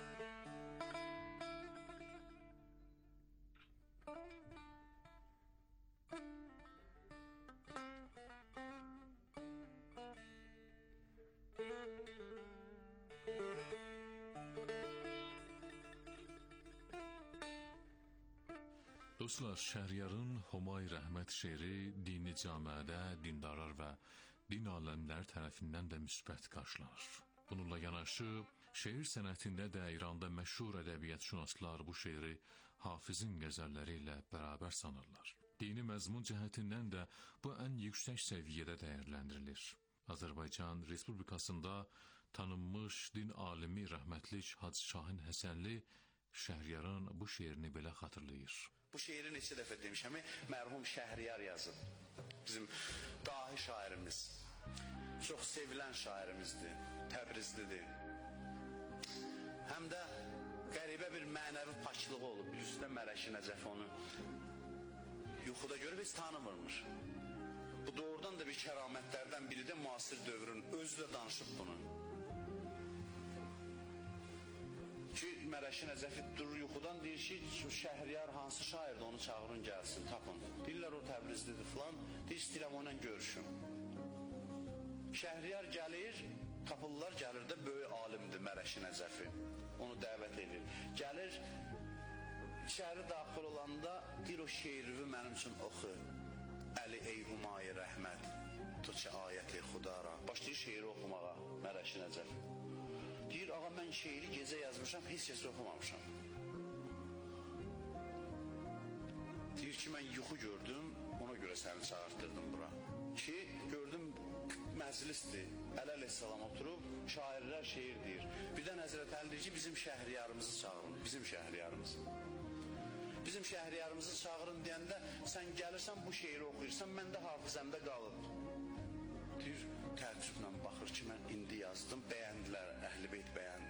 Dostlar, Şəhriyarın Humay Rəhmət şeiri dini camiədə dindarlar və din aləmləri tərəfindən də müsbət qarşılanır. Bununla yanaşı, Şeir sənətində də İranda məşhur ədəbiyyatşünaslar bu şeiri Hafizin qəzəlləri ilə bərabər sanırlar. Dini məzmun cəhətindən də bu ən yüksək səviyyədə dəyərləndirilir. Azərbaycan Respublikasında tanınmış din alimi rəhmətlik Hacı Şahin Həsənli Şəhriyarın bu şeirini belə xatırlayır. Bu şeiri neçə dəfə demişəm, mərhum Şəhriyar yazıb. Bizim dahi şairimiz, çox sevilən şairimizdir, Təbrizlidir. Həm də qəribə bir mənəvi paçlığı olub. Bilirsiniz, Mələki Nəcəf onu yuxuda görüb heç tanımırmış. Bu doğrudan da bir kəramətlərdən biri də müasir dövrün, özü də danışıb bunu. Ki, Mələki Nəcəfi durur yuxudan, deyir ki, Şəhriyar hansı şairdir, onu çağırın gəlsin, tapın. Deyirlər, o Təbrizlidir filan, deyir, istəyirəm onunla görüşüm. Şəhriyar gəlir, tapırlar, gəlir də böyük alimdir Mələki Nəcəfi. Onu dəvət edir. Gəlir, şəhəri daxil olanda deyir, o şeirivi mənim üçün oxu. Əli ey humayi rəhmət, tuçi ayət-i xudara. Başlayır şeiri oxumağa Mələki Nəcəfi. Deyir, ağa, mən şeiri gecə yazmışam, heç kəs oxumamışam. Deyir ki, mən yuxu gördüm, ona görə səni çağırtırdım bura. Ki, gördüm, məclisdir, Əli əleyhissalam oturub, şairlər şeir deyir. Birdən Həzrət Əli deyir ki, bizim Şəhriyarımızı çağırın, bizim Şəhriyarımızı. Bizim Şəhriyarımızı çağırın deyəndə, sən gəlirsən, bu şeiri oxuyursan, mən də hafizəmdə qalıb. Deyir, təəccüblə baxır ki, mən indi yazdım, bəyəndilər, Əhl-i Beyt bəyəndi.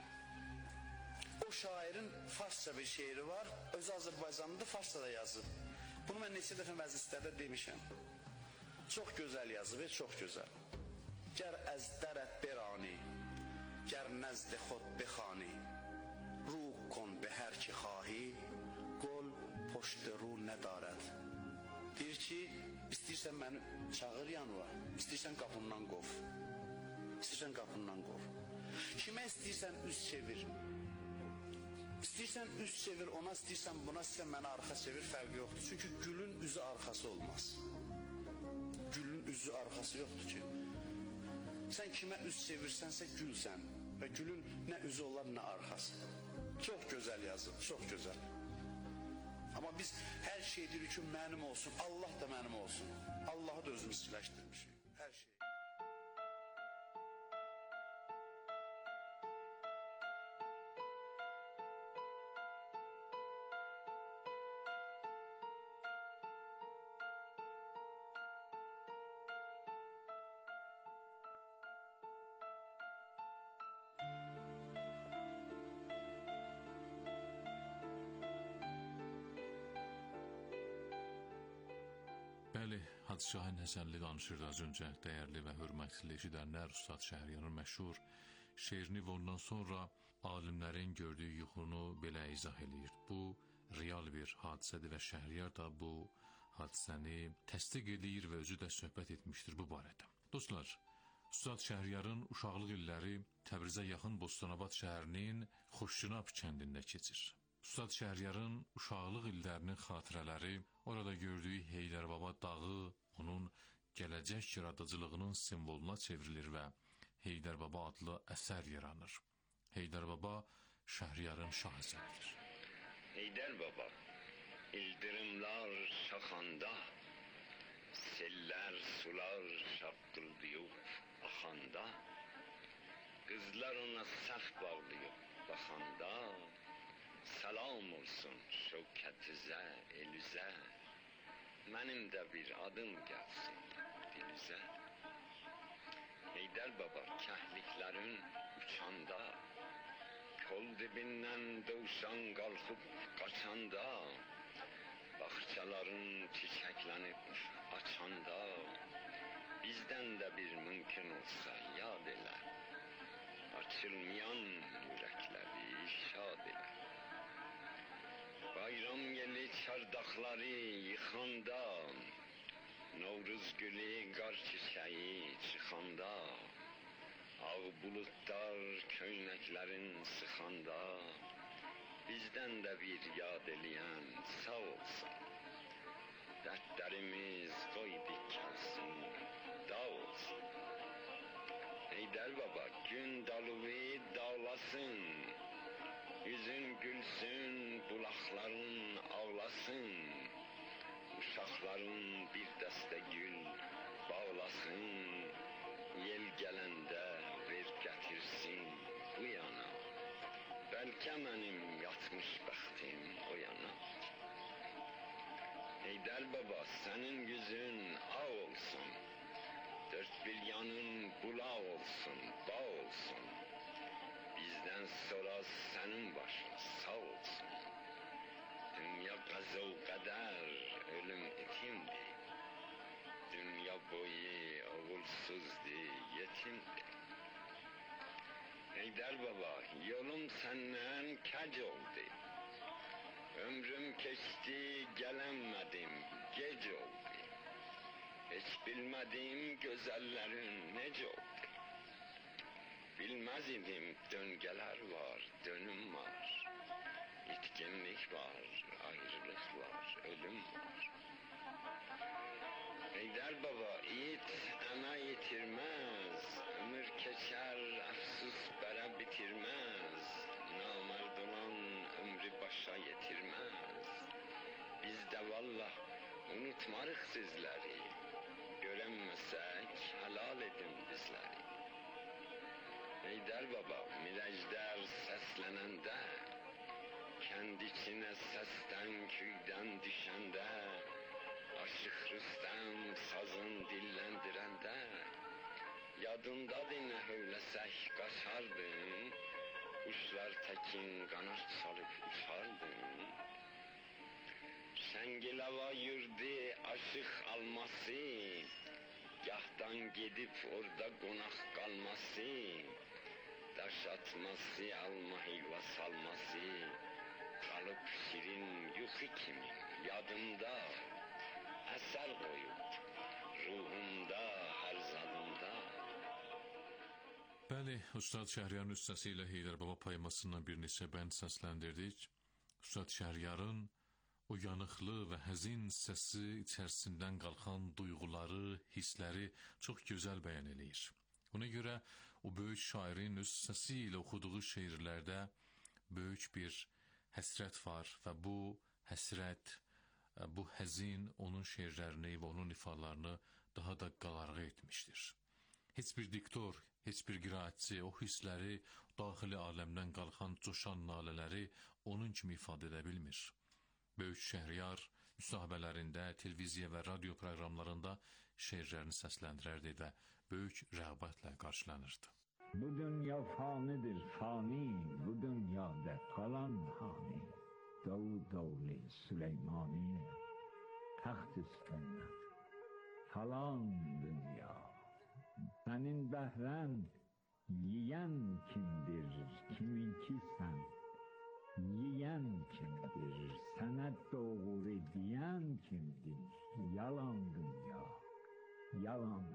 O şairin farsça bir şeiri var, özü Azərbaycanlıdır, farsça da yazıb. Bunu mən neçə dəfə məclislərdə demişəm. Çox gözəl yazıb, çox gözəl. Gər əz dərət berani, gər nəzd xod bexani, ruh kon be hər ki xahi, qol poşt ru nədarət. Deyir ki, İstəyirsən məni çağır yanıva, istəyirsən qapımdan qov. İstəyirsən qapımdan qov. Kimə istəyirsən üz çevir. İstəyirsən üz çevir, ona istəyirsən buna, istəyirsən məni arxa çevir, fərqi yoxdur. Çünki gülün üzü arxası olmaz. Gülün üzü arxası yoxdur ki. Sən kimə üz çevirsənsə gülsən və gülün nə üzü olar, nə arxası. Çox gözəl yazıb, çox gözəl. Amma biz hər şey deyirik ki, mənim olsun, Allah da mənim olsun. Allahı da özümüz siləşdirmişik, hər şey. Bəli, Hacı Şahin Həsənli danışırdı az öncə, dəyərli və hörmətli eşidənlər, Ustad Şəhriyarın məşhur şeirini və ondan sonra alimlərin gördüyü yuxunu belə izah edir. Bu, real bir hadisədir və Şəhriyar da bu hadisəni təsdiq edir və özü də söhbət etmişdir bu barədə. Dostlar, Ustad Şəhriyarın uşaqlıq illəri Təbrizə yaxın Bostanabad şəhərinin Xoşçinab kəndində keçir. Ustad Şəhriyarın uşaqlıq illərinin xatirələri, orada gördüyü Heydərbaba dağı onun gələcək yaradıcılığının simvoluna çevrilir və Heydərbaba adlı əsər yaranır. Heydərbaba Şəhriyarın şah əsəridir. Heydərbaba, ildırımlar şaxanda, seller sular şaqqıldıyıb axanda, qızlar ona səf bağlayıb baxanda, salam olsun şövkətizə, elüzə, mənim də bir adım gəlsin dilüzə. Heydərbaba kəhliklərin uçanda, kol dibindən dövşan qalxıb qaçanda, bağçaların çiçəklənib açanda, bizdən də bir mümkün olsa yad elə, açılmayan ürəkləri şad elə. Bayram yeli çardaqları yıxanda, Novruz gülü qar çiçəyi çıxanda, ağ buludlar köynəklərin sıxanda, bizdən də bir yad eləyən sağ olsa, dərdlərimiz qoy dikəlsin, dağ olsun. Heydərbaba, gün dalığı dağlar açılasın, yüzün gülsün, bulaqların ağlasın, uşaqların bir dəstə gül bağlasın, yel gələndə ver gətirsin bu yana, bəlkə mənim yatmış bəxtim o yana. Heydər baba, sənin yüzün ağ olsun, dört bir yanın bulaq olsun, bağ olsun, bizdən sonra sənin başın sağ olsun. Dünya qəza qədər, ölüm itimdir, dünya boyu oğulsuzdur, yetimdir. Heydər baba, yolum səndən kəc oldu, ömrüm keçdi, gələnmədim, gec oldu. Heç bilmədim gözəllərin necə oldu. Bilməz idim döngələr var, dönüm var, itkinlik var, ayrılıq var, ölüm var. Heydər baba, it əmə yitirməz, ömür keçər, əfsus bərə bitirməz, namərd olan ömrü başa yetirməz. Biz də vallah unutmarıq sizləri, görənməsək helal edin bizləri. Heydər baba, mirəclər səslənəndə, kənd içinə səsdən, kuydən düşəndə, Aşıq Rüstəm sazın dilləndirəndə, yadındadır nə hövləsək qaçardın, quşlar təkin qanat çalıb uçardın. Şəngilava yurdu aşıq alması, gahdan gedib orada qonaq qalması, daş atması, alma heyva salması, qalıb şirin yuxu kimi yadımda, əsər qoyub ruhumda, hər zadımda. Bəli, Ustad Şəhriyarın üstəsilə Heydər Baba poemasından bir neçə bənd səsləndirdik. Ustad Şəhriyarın o yanıqlı və həzin səsi içərisindən qalxan duyğuları, hissləri çox gözəl bəyan eləyir. Ona görə o böyük şairin öz səsi ilə oxuduğu şeirlərdə böyük bir həsrət var və bu həsrət, bu həzin onun şeirlərini və onun ifalarını daha da qalarğı etmişdir. Heç bir diktor, heç bir qiraətçi o hissləri, daxili aləmdən qalxan coşan nalələri onun kimi ifadə edə bilmir. Böyük Şəhriyar müsahibələrində, televiziya və radio proqramlarında şeirlərini səsləndirərdi və böyük rəğbətlə qarşılanırdı. Bu dünya fanidir, fani, bu dünyada qalan hani. Davud oğlu Süleymani, taxt üstündən falan dünya. Sənin bəhrən yiyən kimdir, kiminki sən? Yiyən kimdir, sənə doğru deyən kimdir? Yalan dünya, yalan.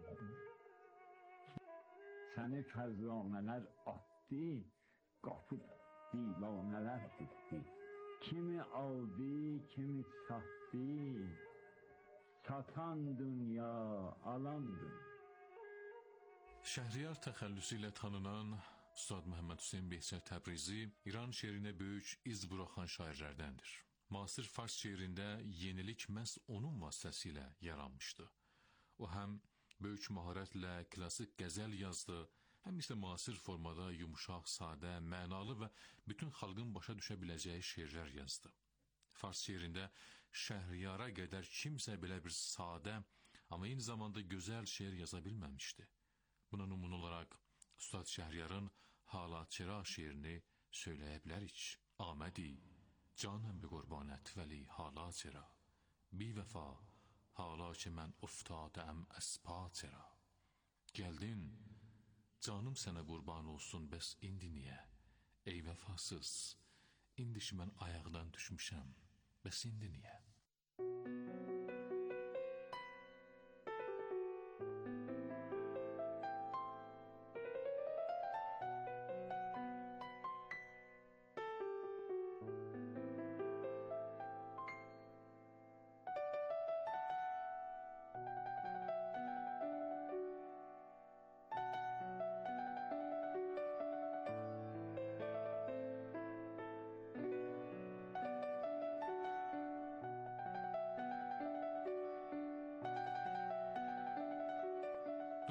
Səni fərzanələr atdı, qapıb divanələr bitdi. Kimi aldı, kimi sattı, satan dünya, alan dünya. Şəhriyar təxəllüsü ilə tanınan Ustad Məhəmməd Hüseyn Behçət Təbrizi İran şeirinə böyük iz buraxan şairlərdəndir. Müasir fars şeirində yenilik məhz onun vasitəsilə yaranmışdı. O həm böyük məharətlə klassik qəzəl yazdı, həm isə müasir formada yumuşaq, sadə, mənalı və bütün xalqın başa düşə biləcəyi şeirlər yazdı. Fars şeirində Şəhriyara qədər kimsə belə bir sadə, amma eyni zamanda gözəl şeir yaza bilməmişdi. Buna nümunə olaraq Ustad Şəhriyarın Halat Çera şeirini söyləyə bilərik. Amədi, canəm bi qurbanət vəli halat çera, bi vəfa, hala ki mən uftadəm əspa çera. Gəldin, canım sənə qurban olsun, bəs indi niyə? Ey vəfasız, indi ki mən ayaqdan düşmüşəm, bəs indi niyə?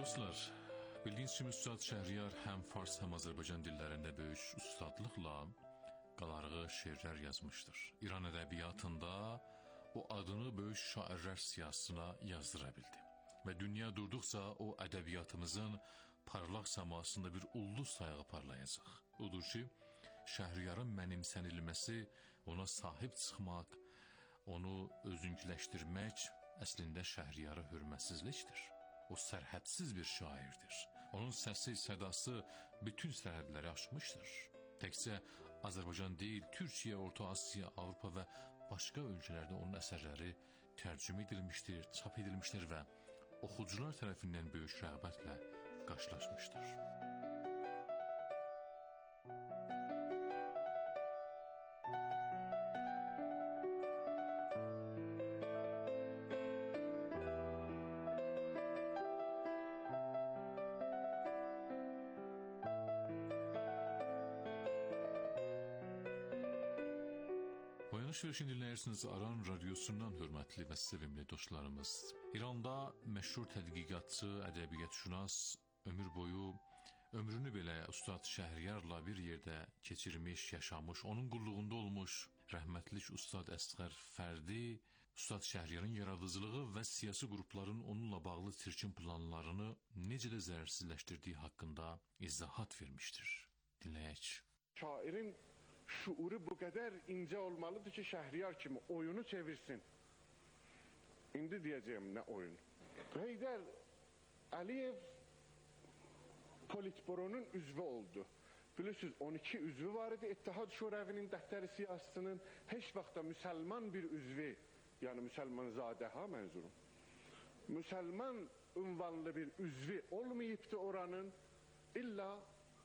Dostlar, bildiyiniz kimi Üstad Şəhriyar həm Fars, həm Azərbaycan dillərində böyük ustadlıqla qalarğı şeirlər yazmışdır. İran ədəbiyyatında o adını böyük şairlər siyahısına yazdıra bildi. Və dünya durduqca o ədəbiyyatımızın parlaq səmasında bir ulduz sayağı parlayacaq. Odur ki, Şəhriyarın mənimsənilməsi, ona sahib çıxmaq, onu özünküləşdirmək əslində Şəhriyara hörmətsizlikdir. O sərhədsiz bir şairdir. Onun səsi, sədası bütün sərhədləri aşmışdır. Təkcə Azərbaycan deyil, Türkiyə, Orta Asiya, Avropa və başqa ölkələrdə onun əsərləri tərcümə edilmişdir, çap edilmişdir və oxucular tərəfindən böyük rəğbətlə qarşılaşmışdır. Şimdi dinləyirsiniz Aran radyosundan hörmətli və sevimli dostlarımız. İranda məşhur tədqiqatçı, ədəbiyyatşünas ömür boyu ömrünü belə Ustad Şəhriyarla bir yerdə keçirmiş, yaşamış, onun qulluğunda olmuş rəhmətlik Ustad Əsqər Fərdi, Ustad Şəhriyarın yaradıcılığı və siyasi qrupların onunla bağlı çirkin planlarını necə də zərərsizləşdirdiyi haqqında izahat vermişdir. Dinləyək. Şairin şuuru bu qədər incə olmalıdır ki, Şəhriyar kimi oyunu çevirsin. İndi deyəcəyim nə oyun. Heydər Əliyev Politburonun üzvü oldu. Bilirsiniz, 12 üzvü var idi. İttihad Şurəvinin dəftəri siyasətinin heç vaxtda müsəlman bir üzvü, yəni müsəlmanzadəha mənzurum, müsəlman ünvanlı bir üzvü olmayıbdı oranın. İlla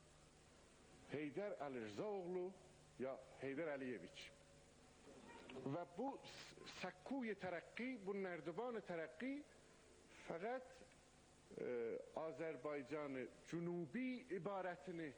Heydər Əlirzaoğlu ya Heydər Əliyeviç. Və bu Səkkûy-i Tərəqqi, bu Nərdivan-ı Tərəqqi fəqət Azərbaycanı Cünubi ibarətini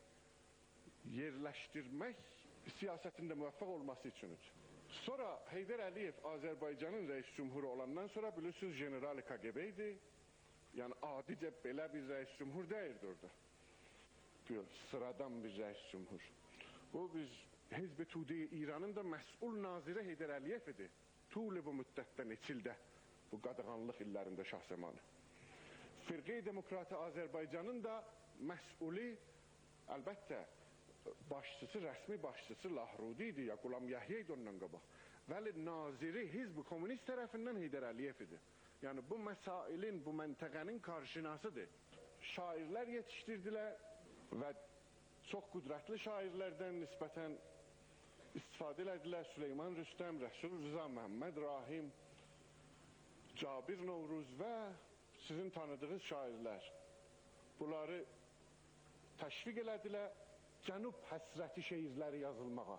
yerləşdirmək siyasətində müvəffəq olması üçündür. Sonra Heydər Əliyev Azərbaycanın rəis cümhuru olandan sonra bilirsiniz general KGB idi. Yəni adicə belə bir rəis cümhur deyirdi orada. Sıradan bir rəis cümhur. Bu biz Hizb-i Tude-i İranın da məsul naziri Heydər Əliyev idi. Tuli bu müddətdə neçildə, bu qadağanlıq illərində şah zamanı. Firqe-i Demokratı Azərbaycanın da məsuli, əlbəttə, başçısı, rəsmi başçısı Lahrudi idi, ya Qulam Yahya idi ondan qabaq. Vəli naziri Hizb-i Komünist tərəfindən Heydər Əliyev idi. Yəni bu məsailin, bu məntəqənin qarşınasıdır. Şairlər yetişdirdilər və çox qüdrətli şairlərdən nisbətən istifadə elədilər. Süleyman Rüstəm, Rəsul Rıza Məhəmməd Rahim, Cabir Novruz və sizin tanıdığınız şairlər. Bunları təşviq elədilər cənub həsrəti şeirləri yazılmağa.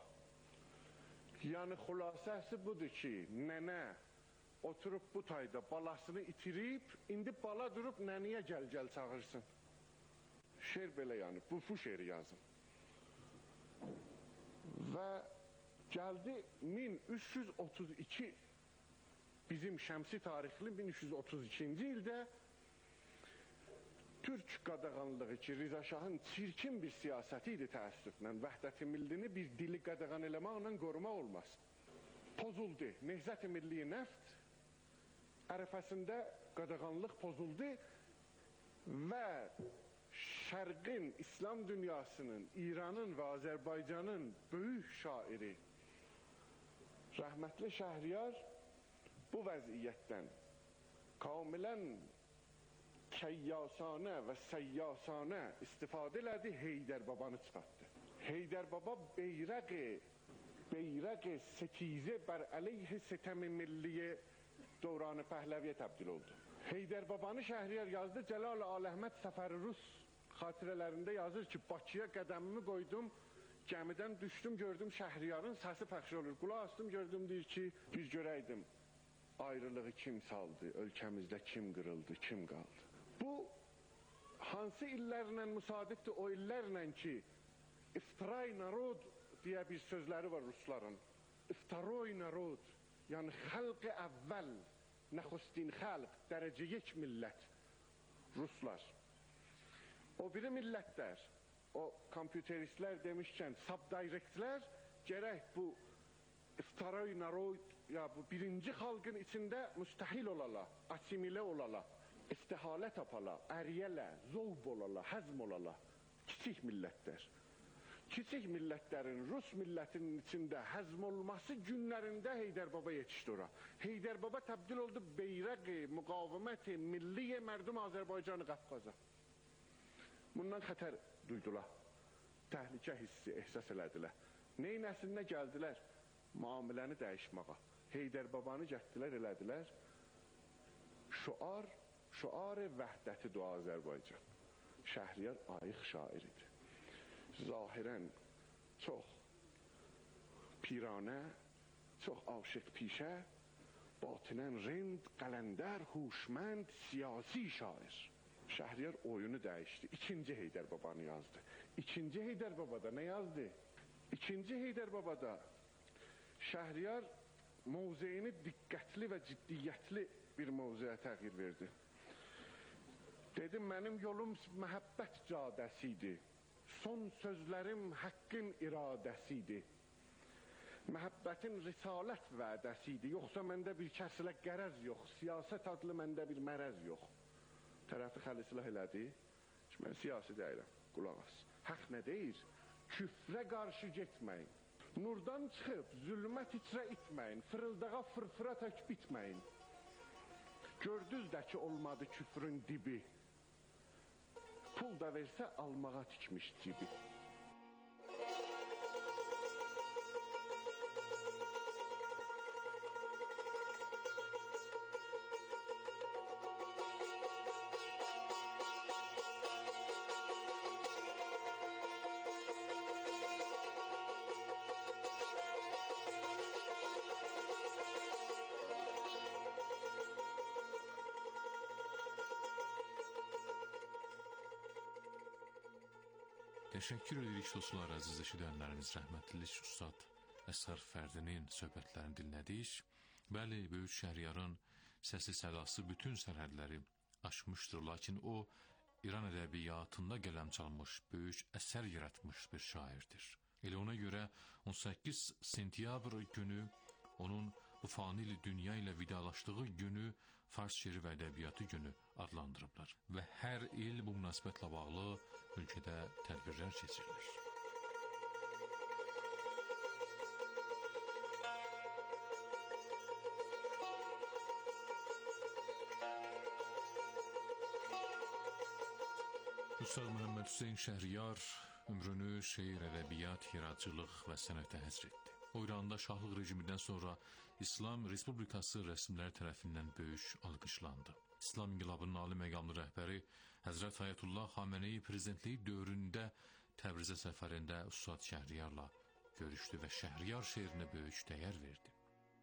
Yəni xülasəsi budur ki, nənə oturub bu tayda balasını itirib, indi bala durub nənəyə gəl-gəl çağırsın. Şeir belə yəni, bu şeiri yazın. Və gəldi 1332 bizim şəmsi tarixli 1332-ci ildə Türk qadağanlığı ki, Riza Şahın çirkin bir siyasəti idi təəssüflə, Vəhdət-i Millini bir dili qadağan eləməklə qorumaq olmaz. Pozuldu. Nehzət-i Milli Nəft ərəfəsində qadağanlıq pozuldu və Şərqin, İslam dünyasının, İranın və Azərbaycanın böyük şairi rəhmətli Şəhriyar bu vəziyyətdən kamilən kəyyasana və səyyasanə istifadə elədi, Heydər Babanı çıxartdı. Heydər Baba beyrəq-i setizə bər əleyh sitəm-i milliyə dövranı Pəhləviyə təbdil oldu. Heydər Babanı Şəhriyar yazdı, Cəlal Aləhməd Səfəri Rus xatirələrində yazır ki, Bakıya qədəmimi qoydum, gəmidən düşdüm, gördüm Şəhriyarın səsi pəxş olur. Qulaq astım, gördüm, deyir ki, biz görəydim, ayrılığı kim saldı, ölkəmizdə kim qırıldı, kim qaldı. Bu, hansı illərlə müsadifdir o illərlə ki, İftiray narod deyə bir sözləri var Rusların. İftaroy narod, yəni xalq-ı əvvəl, nəxustin xalq, dərəcə yek millət, Ruslar. O biri millətlər, o kompüteristlər demişkən, subdirectlər gərək bu staroy, naroy, ya bu birinci xalqın içində müstəhil olala, asimilə olala, istihalə tapala, əriyələ, zovb olala, həzm olala. Kiçik millətlər. Kiçik millətlərin, Rus millətinin içində həzm olması günlərində Heydər Baba yetişdi ora. Heydər Baba təbdil oldu beyrəqi, müqaviməti, milliyə mərdum Azərbaycanı Qafqaza. Bundan xətər duydular, təhlükə hissi ehsas elədilər. Neynəsinə gəldilər? Muamiləni dəyişməyə. Heydər Babanı gətdilər, elədilər. Şuar-ı vəhdəti dua Azərbaycan. Şəhriyar ayıq şair idi. Zahirən çox piranə, çox aşıq pişə, batinən rind, qələndər, huşmənd, siyasi şair. Şəhriyar oyunu dəyişdi. İkinci Heydər Babanı yazdı. İkinci Heydər Babada nə yazdı? İkinci Heydər Babada Şəhriyar mövzeyini diqqətli və ciddiyyətli bir mövzuya təğyir verdi. Dedim, mənim yolum məhəbbət cadəsidir. Son sözlərim haqqın iradəsidir. Məhəbbətin risalət vədəsidir. Yoxsa məndə bir kəslə qərəz yox. Siyasət adlı məndə bir mərəz yox. Tərəfi xəlislah elədi. Mən siyasi deyirəm, qulaq as. Haqq nə deyir? Küfrə qarşı getməyin. Nurdan çıxıb zülmət içrə itməyin. Fırıldağa fırfıra tək bitməyin. Gördüz də ki, olmadı küfrün dibi. Pul da versə almağa tikmiş cibi. Təşəkkür edirik dostlar, əziz eşidənlərimiz, rəhmətli Ustad Əsər Fərdinin söhbətlərini dinlədik. Bəli, böyük Şəhriyarın səsi sədası bütün sərhədləri aşmışdır, lakin o İran ədəbiyyatında qələm çalmış, böyük əsər yaratmış bir şairdir. Elə ona görə 18 sentyabr günü onun bu fanili dünya ilə vidalaşdığı günü Fars şeiri və ədəbiyyatı günü adlandırıblar. Və hər il bu münasibətlə bağlı ölkədə tədbirlər keçirilir. Ustad Məhəmməd Hüseyn Şəhriyar ömrünü şeir, ədəbiyyat, yaradıcılıq və sənətə həsr etdi. O İranda şahlıq rejimindən sonra İslam Respublikası rəsmləri tərəfindən böyük alqışlandı. İslam İnqilabının ali məqamlı rəhbəri Həzrət Ayətullah Xameneyi prezidentliyi dövründə Təbrizə səfərində Ustad Şəhriyarla görüşdü və Şəhriyar şeirinə böyük dəyər verdi.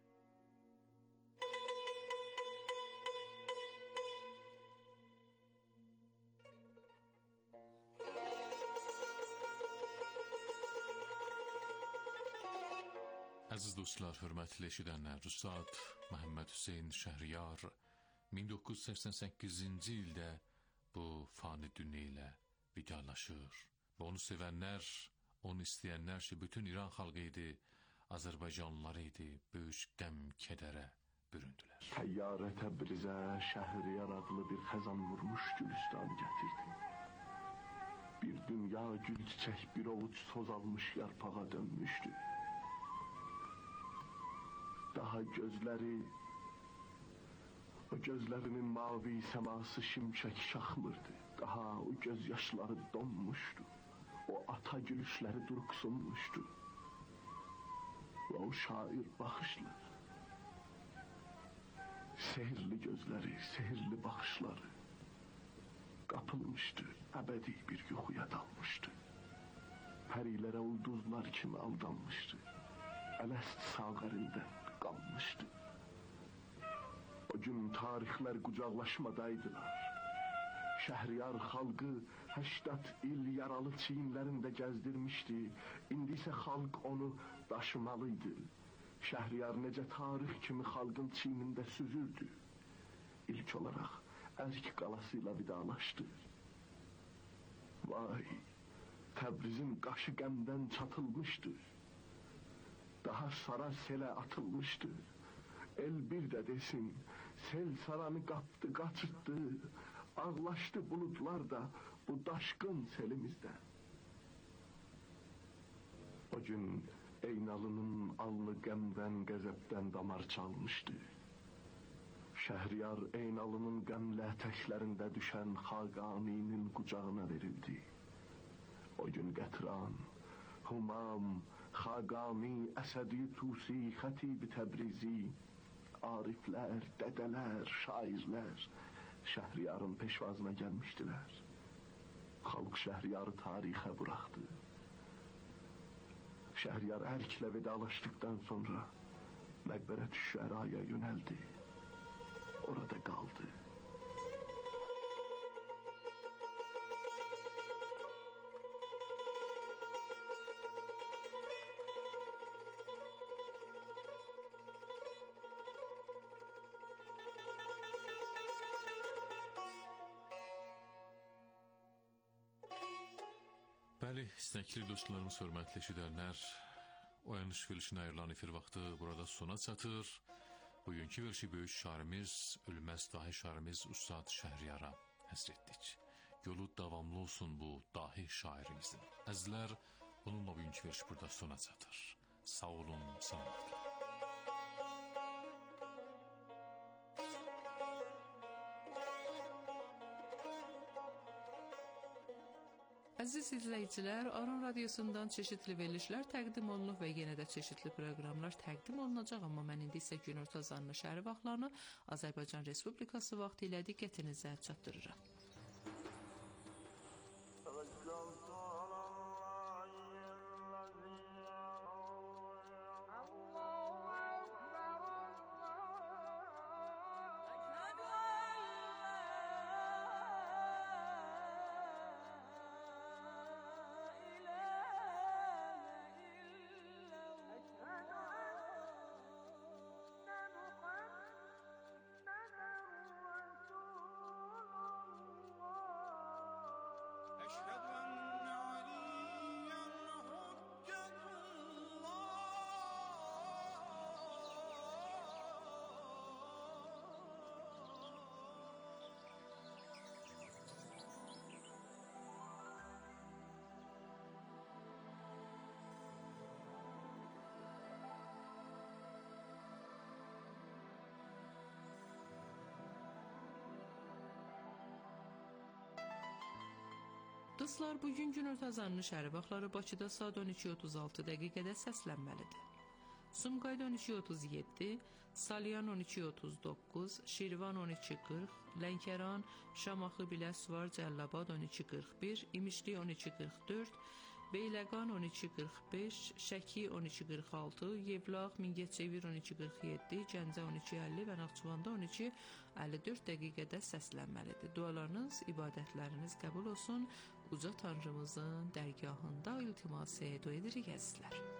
Əziz dostlar, hörmətli eşidənlər, Ustad Məhəmməd Hüseyn Şəhriyar 1988-ci ildə bu fani dünya ilə vidalaşır. Və onu sevənlər, onu istəyənlər ki, bütün İran xalqı idi, Azərbaycanlıları idi, böyük qəm, kədərə büründülər. Təyyarə Təbrizə Şəhriyar adlı bir xəzan vurmuş gülüstanı gətirdi. Bir dünya gül çiçək, bir ovuc toz almış yarpağa dönmüşdü. Daha gözləri, o gözlərinin mavi səması şimşək şaxmırdı. Daha o gözyaşları donmuşdu. O ata gülüşləri durqsunmuşdu. Və o şair baxışlar, sehirli gözləri, sehirli baxışları qapılmışdı, əbədi bir yuxuya dalmışdı. Pərilərə ulduzlar kimi aldanmışdı. Ələst sağərindən qalmışdı. O gün tarixlər qucaqlaşmadaydılar. Şəhriyar xalqı 80 il yaralı çiyinlərində gəzdirmişdi. İndi isə xalq onu daşımalıydı. Şəhriyar necə tarix kimi xalqın çiynində süzürdü. İlk olaraq Əzik qalası ilə vidalaşdı. Vay, Təbrizin qaşı qəmdən çatılmışdı. Daha sara selə atılmışdı. El bir də desin, sel saranı qapdı, qaçırtdı. Ağlaşdı bulutlar da bu daşqın selimizdən. O gün Eynalının alnı qəmdən, qəzəbdən damar çalmışdı. Şəhriyar Eynalının qəmlə ətəklərində düşən Xaqaninin qucağına verildi. O gün Qətran, Humam, Xaqani, Əsədi, Tusi, Xətib-i Təbrizi, ariflər, dədələr, şairlər Şəhriyarın peşvazına gəlmişdilər. Xalq Şəhriyarı tarixə buraxdı. Şəhriyar ərklə vedalaşdıktan sonra Məqbərət-i Şəraya yönəldi. Orada qaldı. Bəli, istəkli dostlarımız, hörmətli eşidənlər, oyanış verilişinə ayrılan efir vaxtı burada sona çatır. Bugünkü verilişi böyük şairimiz, ölməz dahi şairimiz Ustad Şəhriyara həsr etdik. Yolu davamlı olsun bu dahi şairimizin. Əzizlər, bununla bugünkü veriliş burada sona çatır. Sağ olun, salamatla. Əziz izləyicilər, Aran Radiosundan çeşitli verilişlər təqdim olunub və yenə də çeşitli proqramlar təqdim olunacaq, amma mən indi isə günorta zanlı şəhəri vaxtlarını Azərbaycan Respublikası vaxtı ilə diqqətinizə çatdırıram. Dostlar, bugün günorta zanlı şəhəri vaxtları Bakıda saat 12:36 dəqiqədə səslənməlidir. Sumqayıt 12:37, Salyan 12:39, Şirvan 12:40, Lənkəran, Şamaxı, Biləsuvar, Cəllabad 12:41, İmişli 12:44, Beyləqan 12:45, Şəki 12:46, Yevlax, Mingəçevir 12:47, Gəncə 12:50 və Naxçıvanda 12:54 dəqiqədə səslənməlidir. Dualarınız, ibadətləriniz qəbul olsun. Uca Tanrımızın dərgahında iltimas edirik əzizlər.